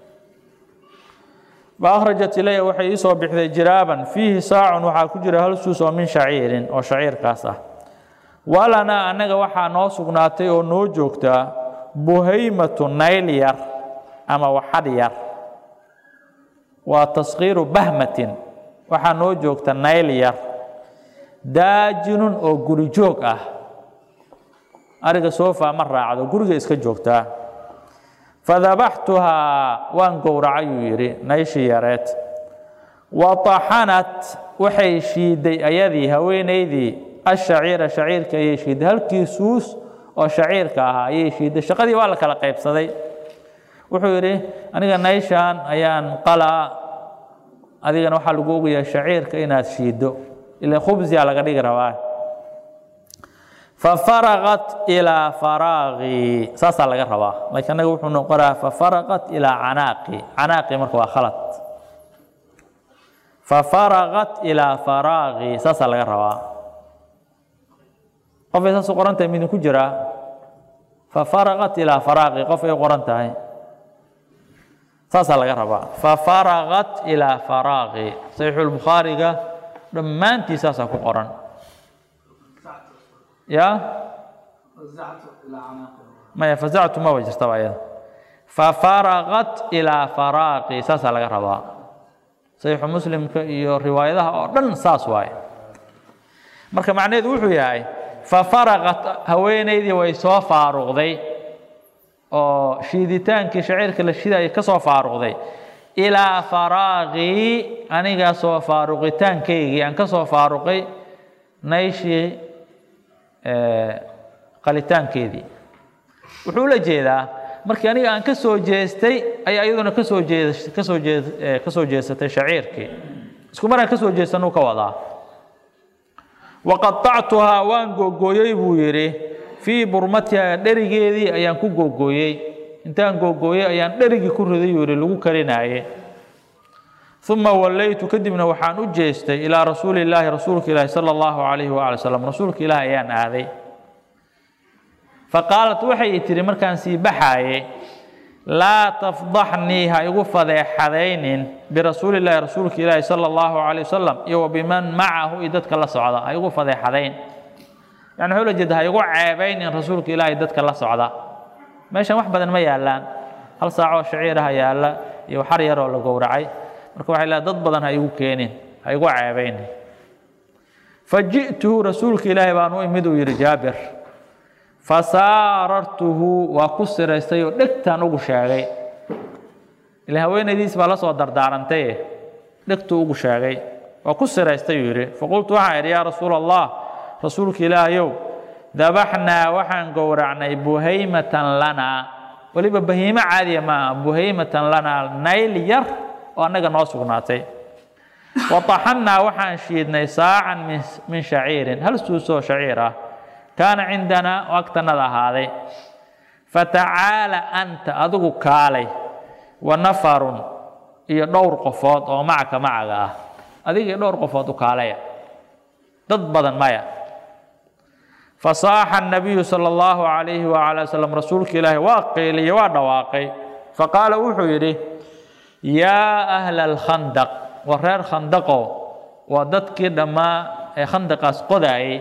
Speaker 1: فأخرجت إلي وحي إيسو بحذي جرابا فيه ساع وحا كجر هلسوس من شعير وشعير كاسة ولنا أنك وحا نوسقناتي ونوجوكتا بهيمة نيلير أما وحدير وتصغير بهمة وحا نوجوكتا نيلير داجن أو قريجوك أرغى سوفا مرة عدو قريجة إسكا جوكتا فذبحتها وان قورعي يري نيشي يريت وطحنت وحي شيدي أيدي هوينيدي الشعير شعير كيشيد هل كيسوس أو شعير كاها يشيد الشقدي ولا كلا قيب صدي وحيري أنا نيشان أيان قلا أديك نوحا لقوق يا شعير كينات شيدو إلا خبزي على قديق رواه ففرغت إلى فراغي ساسا لغا ربا لكن أنا وحو نقرأ ففرغت إلى عناقي مركوا خلط ففرغت إلى فراغي ساسا لغا ربا قف يساسو قرانتا من كجرا ففرغت إلى فراغي قف يقرانتا ساسا لغا ربا ففرغت إلى فراغي صحيح البخاري لما أنت ساسا قران يا فزعت إلى عناقي ما فزعت ما وجدت طبعا ففرغت إلى فراقي ساس على ربا صحيح مسلم روايتها أردن ساس واي مركب معناه وحو ياي ففرغت هوينيدي ويسو فاروقدي أو شيدتان كشعير كلا شيدا كسو فاروقدي إلى فراغي أنا كسو فاروقتان كيجي أن كسو فاروقي nayshii qalitaankeedii wuxuu la jeedaa markii aniga aan ka soo jeestay ay ayaduna ka soo jeesatay shaciirkii isku maraan ka soo jeesanuu ka wadaa waqaطactuhaa waan googooyey buu yidhi fii burmatihaa dherigeedii ayaan ku googooyey intaan googooyey ayaan dherigii ku riday yuu yidhi lagu karinaaye ثم وليت كدبنا وحان أجيستي إلى رسول الله رسولك الله صلى الله عليه وآله وسلم رسولك الله أيان هذه فقالت وحي تري مركان سيبحاي لا تفضحني هاي فضيحتين برسول الله رسولك الله صلى الله عليه وسلم يو بمن معه إدتك الله سعدا هاي فضيحتين يعني حول جد هاي عيبين رسولك الله إدتك الله سعدا ماشي وحبدا ما يالان هل ساعة شعيرها يالا يو حرير ولا قورعي marka waxa la dad badan ay ugu keeneen ay ugu caabeyn faji'tu rasuulka ilaahay baan u imid uu yiri Jaabir fasaarartuhu wa kusiraystay oo dhigtaan ugu sheegay ilaa haweenaydiis baa la soo dardaarantay dhigtu ugu sheegay wa kusiraystay yiri faqultu waxa ya rasuulallah rasuulka ilaahayow dabahna waxaan gowracnay buhaymatan lana waliba bahiima caadiya ma buhaymatan lana nayl yar وأنك نوصل ناتي وطحنا وحن شيدنا ساعا من شعير هل سوسو شعيرة كان عندنا وقتنا هذا فتعالى أنت أدعو كالي ونفر يدور قفاط أو معك أديك يدور قفاط كالي ضد بدن مايا فصاح النبي صلى الله عليه وعلى وسلم رسولك إلهي واقي لي واقي فقال وحيري يا أهل الخندق ورير خندقو وددك دما خندق اسقداي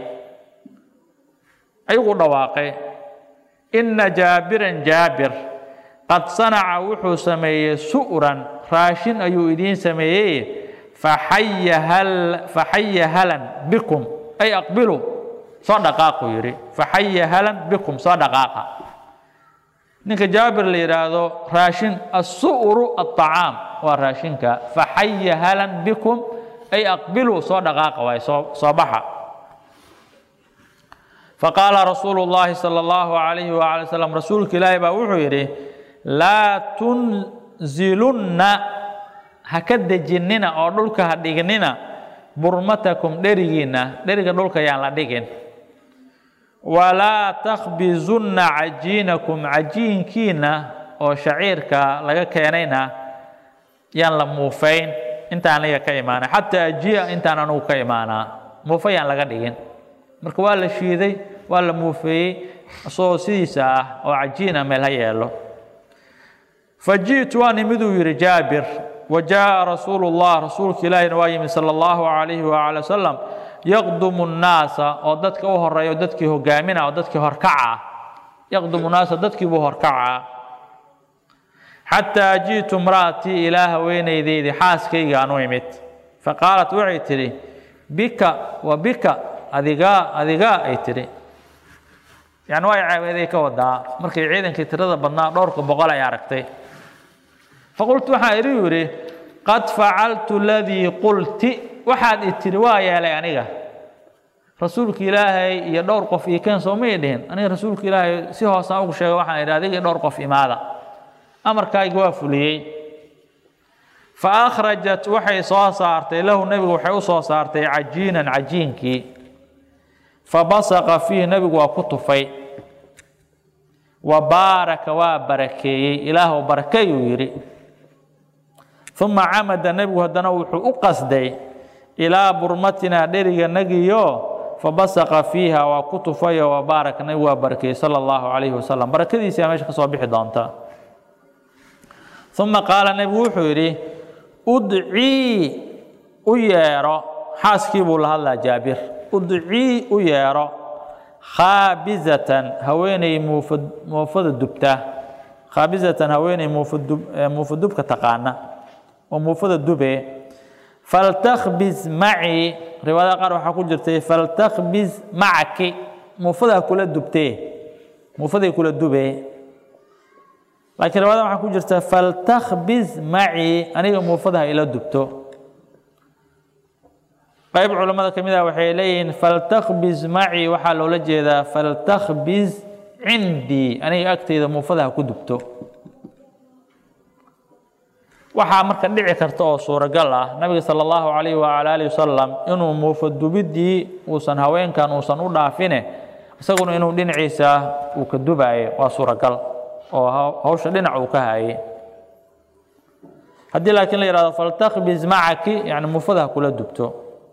Speaker 1: ايغو دواقي ان جابر قد صنع وحو سميه سؤرا راشن ايو يدين سميه فحي هلا بكم اي اقبلوا صدقاق يري فحي هلا بكم صدقاق نك جابر اللي يرادو راشن السؤر الطعام وراشنك فحي هلا بكم أي أقبلوا صدقاق صباحا فقال رسول الله صلى الله عليه وعلى وسلم رسولك لا يبقى لا تنزلن هكذا جننا أو دولك هديجننا برمتكم درجنا درج دولك يعني لديجن ولا تخبزن عجينكم عجين كينا أو شعيرك لك كينينا يلا موفين انت أنا كيمانا حتى أجيء انت أنا نو كيمانا موفين لك دين مركوا ولا شيء ذي ولا موفي صوصيسة أو عجينة ملهيالو فجئت وأنا مذو جابر وجاء رسول الله رسولك الله نوايم صلى الله عليه وعلى وسلم يقدم الناس او ددك او هريو ددك هوغامنا او ددك هركعا يقدم الناس ددك بو هركعا حتى جئت امراتي الى هوينيدي حاسكيغا انو يمت فقالت وعيتري بك وبك اديغا ايتري يعني واي عيبيدي كودا markay ciidankii tirada badnaa dhowrka boqol ay aragtay فقلت waxa iri قد فعلت الذي قلت waxaad itiri waa yeelay aniga rasuulka ilaahay iyo dhowr qof ee kan Soomaaliyeed aniga rasuulka ilaahay si hoos ah ugu sheegay waxaan iraadiga dhowr qof imaada amarkayga waa fuliyay fa akhrajat waxay soo saartay lahu nabigu waxay u soo saartay cajiinan cajiinki fa basaqa fihi nabigu waa ku tufay wa baraka wa barakeeyay ilaahu barakeeyo yiri ثم عمد النبي هدنا وحو قصدي إلى برمتنا درجة نجيو فبصق فيها وكتفي وبارك نبي وبركي صلى الله عليه وسلم بركة دي سيامش صباح دانتا ثم قال النبي وحوري أدعي أيارا حاسكيب الله جابر أدعي أيارا خابزة هويني موفد الدبتة خابزة هويني موفد دبكة تقانا وموفد الدبي فلتخبز معي رواية قالوا حقول جرتي فلتخبز معك موفدها كل الدبتي موفدها كل الدبي لكن رواية حقول جرتي فلتخبز معي أنا موفدها إلى الدبتو qayb culimada kamid ah waxay leeyihiin faltakhbiz maci waxaa loola jeedaa faltakhbiz cindii aniga agtayda muufadaha ku dubto waxaa marka dhici karta oo suuragal ah nabiga sallallahu alayhi wa alihi wasallam inuu muufa dubidii uusan haweenkan uusan u dhaafine isaguna inuu dhinaciisa uu ka dubaayo waa suuragal oo hawsha dhinac uu ka hayay haddii laakiin la yiraahdo faltakhbiz macaki yani muufadaha kula dubto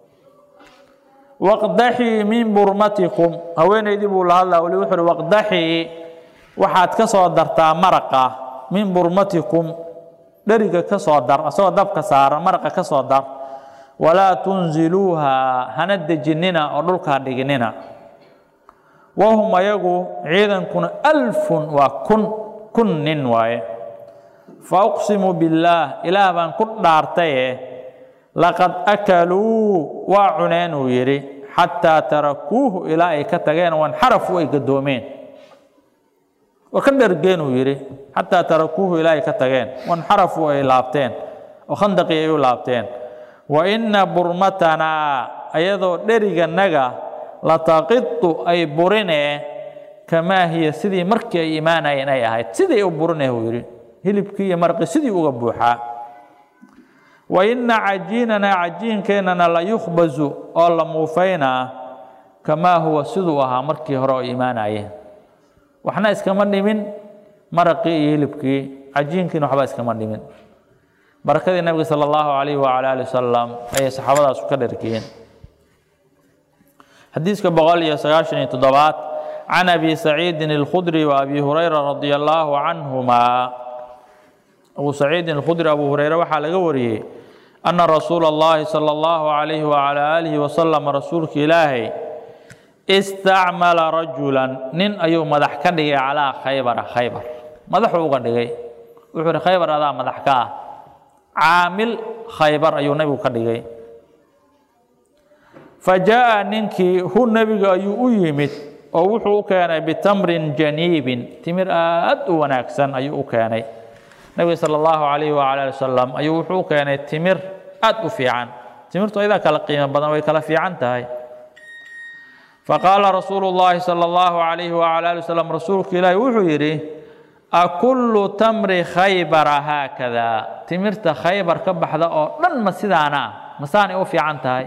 Speaker 1: waqdaxii min burmatikum haweenaydii buu la hadlaa wali wuxuu waqdaxii waxaad ka soo dartaa maraqa min burmatikum dheriga ka soo dar asoo dabka saaran maraqa ka soo dar walaa tunziluuha hana dejinina oo dhulka dhiginina wahum ayagu ciidankuna 1000 waa kun nin waaye fauqsimu billaah ilaah baan ku dhaartaye laqad akaluu waa cuneen uu yidhi xataa tarakuuhu ilaa ay ka tageen wanxarafu ay gadoomeen waa ka dhergeen uu yidhi xataa tarakuuhu ilaa ay ka tageen wanxarafu ay laabteen oo khandaqii ay u laabteen wa inna burmatanaa ayadoo dheriganaga lataqitu ay burine kamaa hiya sidii markii ay imaanayeen ay ahayd sidii u burine uu yidhi hilibkii iyo marqi sidii uga buuxaa وإن عجيننا عجين كيننا لا يخبز أو موفينا كما هو سدوها مركي هراء إيمانايه وحنا إسكمان من مرقي يلبكي عجين كينو حبا إسكمان من بركة النبي صلى الله عليه وعلى آله وسلم أي صحابة سكدر كين حديث كبغالي سياشني تضبات عن أبي سعيد الخدري وأبي هريرة رضي الله عنهما أبو سعيد الخدري أبو هريرة وحال قوريه أن رسول الله صلى الله عليه وعلى آله وسلم رسولك إلهي استعمل رجلا نين أيو مدح كدغي على خيبر مدح وغدغي وحور خيبر هذا مدح كا عامل خيبر أيو نبي كدغي فجاء نينكي هو النبي أيو يمت أو وحو كان بتمر جنيب تمر أد وناكسن أيو كان النبي صلى الله عليه وعلى وسلم أيو وحو كان تمر أد وفيعان تمرت إذا كلا قيمة بدن ويكلا فيعان تهي فقال رسول الله صلى الله عليه وعلى وسلم رسولك إلهي وحو يري أكل تمر خيبر هكذا تمرت خيبر كبح ذا لن مسيدانا مساني وفيعان تهي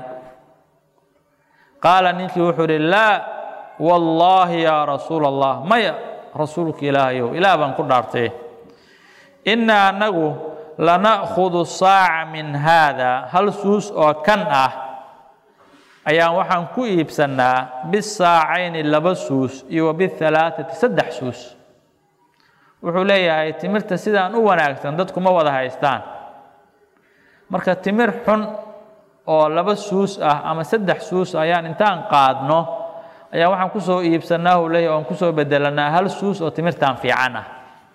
Speaker 1: قال نيكي وحو لا والله يا رسول الله ما يا رسولك إلهي إله بن قدرته إنا نجو لنأخذ الصاع من هذا هل سوس أو كنأ أيام وحن كويب سنة بالصاعين اللبسوس يو بالثلاثة سدح سوس وحوليها هاي تمر تسيدان وناكتن دتكم وضع هايستان مركا تمر حن أو لبسوس أما سدح سوس أيام إنتان قادنو أيام وحن كسو يبسناه وليه أو كسو بدلنا هل سوس أو تمر في عنه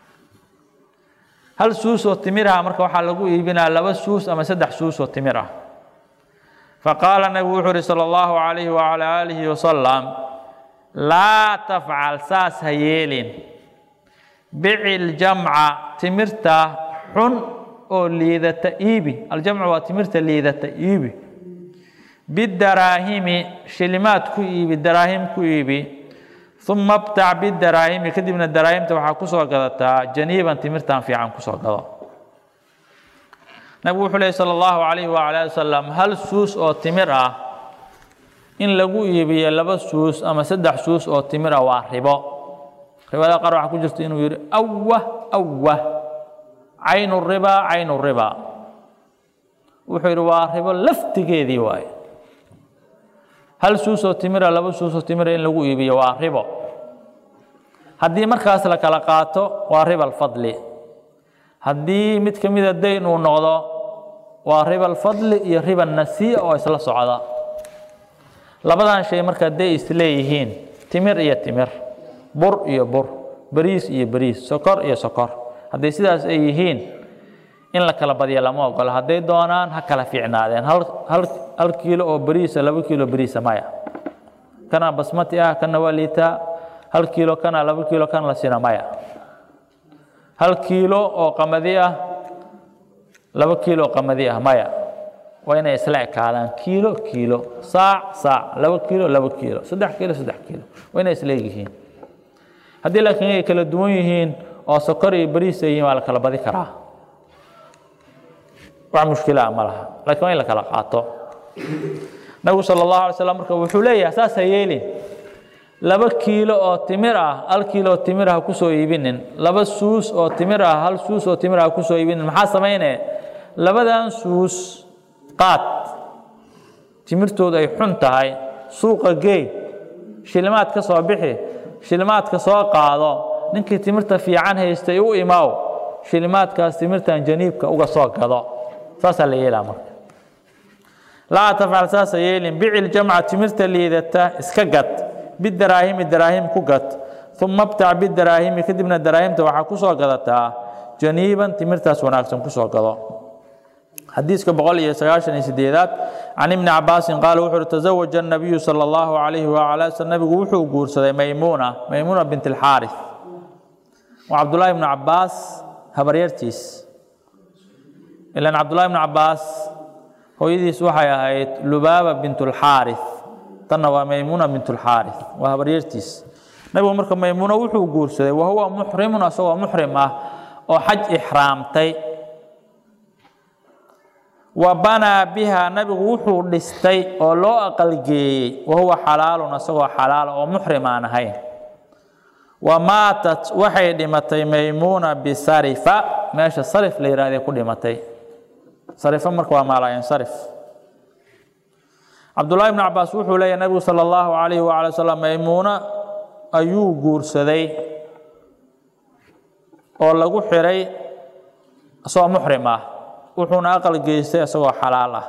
Speaker 1: هل سوس وتمرها مركا waxaa lagu iibinaa laba suus ama saddex suus oo timir ah فقال النبي صلى الله عليه وعلى آله وسلم لا تفعل ساس هيلين بيع الجمع تمرتا حن أو ليذة إيبي الجمع وتمرتا ليذة إيبي بالدراهم شلمات كويبي الدراهم كويبي ثم ابتع بالدراهم كدي من الدراهم توحى كسوة قدتا جنيبا تمرتان في عام كسوة قدتا نبي حليه صلى الله عليه وعلى وسلم هل سوس أو تمرة إن لقوا يبي لبس سوس أما سدح سوس أو تمرة واربا ربا قرأ كجست إنه يري أوه عين الربا وحير واربا لفت كذي واي هل سوس أو تمرة لبس سوس أو تمرة إن لقوا يبي واربا هدي مركز لك لقاته واربا الفضل هدي مت كمية الدين ونقضى وربا الفضل يربا النسيء أو إسلا صعدا لبدان شيء مركز دي إسليهين تمر إيا تمر بر إيا بر بريس إيا بريس سكر إيا سكر هدي سيداس إيهين إن لك لبدي لما أقول هدي دونان هكلا في عنادين هل كيلو أو بريس لبو كيلو بريس مايا كان بسمتي كان واليتا هل كيلو كان لبو كيلو كان لسينا مايا هل كيلو أو قمدية لبا كيلو قمدية مايا وين إسلاء كالان كيلو كيلو صاع صاع لو كيلو لو كيلو صدح كيلو صدح كيلو وين إسلاقيهين هدي لكن كلا دوينهين أو سكري بريس يجي على كلا بدي كراه ومشكلة عملها لكن وين لك لقاطه نبي صلى الله عليه وسلم وحولي أساس يلي لبا كيلو أو تمرة الكيلو تمرة كوسو يبينن لبا سوس أو تمرة هل سوس أو تمرة كوسو يبينن محاسمينه لبا دان سوس قات تمرتو داي حنتهاي سوق جي شلمات كسو بixi shilimaadka soo qaado ninkii timirta fiican haystay uu imaaw shilimaadkaas timirtan janiibka uga soo gado saas la yeelaa marka la tafal saas yeelin bi'il jam'a timirta liidata iska gad bidaraahim ku gad thumma ibta' bidaraahim kadibna daraahimta waxa ku soo gadataa janiiban timirtaas wanaagsan ku soo gado حديث كبقول يسعاشن يسديدات عن ابن عباس قال وحر تزوج النبي صلى الله عليه وعلى النبي وحو غورسداي ميمونة بنت الحارث وعبد الله بن عباس هبريرتيس إلا عبد الله بن عباس هو يديس waxay ahayd لبابة بنت الحارث تنوا ميمونة بنت الحارث وهبريرتيس نبي marka ميمونة wuxuu guursaday وهو محرم asoo محرم oo xaj ihraamtay وبنى بها نبي وحو دستي او لو اقلجي وهو حلال اسغو حلال او محرم ان هي وماتت وحي دمتي ميمونه بصرفه ماشي صرف ليرادي كو دمتي صرفه مركو ما لا ينصرف عبد الله بن عباس وحو لي النبي صلى الله عليه وعلى وسلم ميمونه ايو غورسدي او لغو خيري اسو محرمه وحنا أقل جيسة سوى حلالة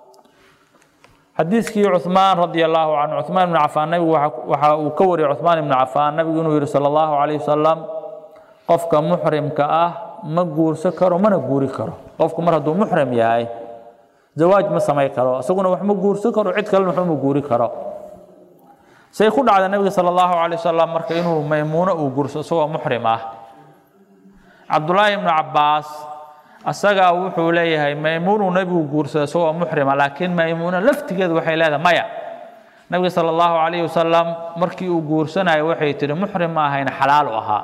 Speaker 1: حديث كي عثمان رضي الله عنه عثمان بن عفان نبي وكوري عثمان بن عفان نبي صلى الله عليه وسلم قفك محرم كأه مجور سكر وما نجوري كره قفك مرة محرم ياي زواج ما سمي كره سكون وحمد جور سكر وعد كلام وحمد جوري كره سيخون على النبي صلى الله عليه وسلم مركينه ميمونة وجور سوى محرمة عبد الله بن عباس asaga wuxuu leeyahay maymuun nabigu guursaday soo muxrima laakiin maymuuna laftigeed waxay leedahay maya nabiga sallallahu alayhi wasallam markii uu guursanay waxay tiri muxrim ma ahayn xalaal u ahaa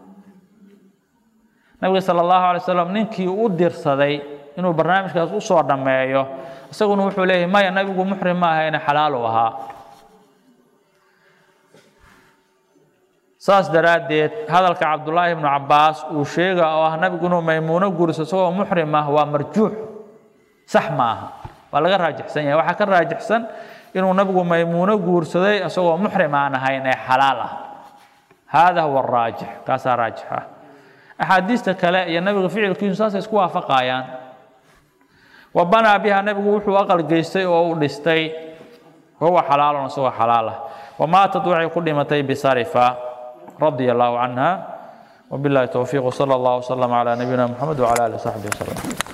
Speaker 1: nabiga sallallahu alayhi wasallam ninkii u dirsaday inuu barnaamijkaas u soo dhameeyo asaguna wuxuu leeyahay maya nabigu muxrim ma ahayn xalaal u ahaa saas daraadeed hadalka Abdullah ibn Abbas uu sheega oo nabiguna maymuuna guursaday muxrim ah waa marjuux sax ma aha waa laga raajixsan yahay waxa ka raajixsan inuu nabigu maymuuna guursaday asagoo muxrim aan ahayn ee xalaal ah hada huwa raajix kaasa raajixa ahadiista kale iyo nabiga ficilkiisu saas isku waafaqayaan wabana biha nabigu wuxuu aqal geystay oo u dhistay huwa xalaal asagoo xalaal ah وماتت وحي كل متي بصرفة رضي الله عنها وبالله التوفيق وصلى الله وسلم على نبينا محمد وعلى آله وصحبه وسلم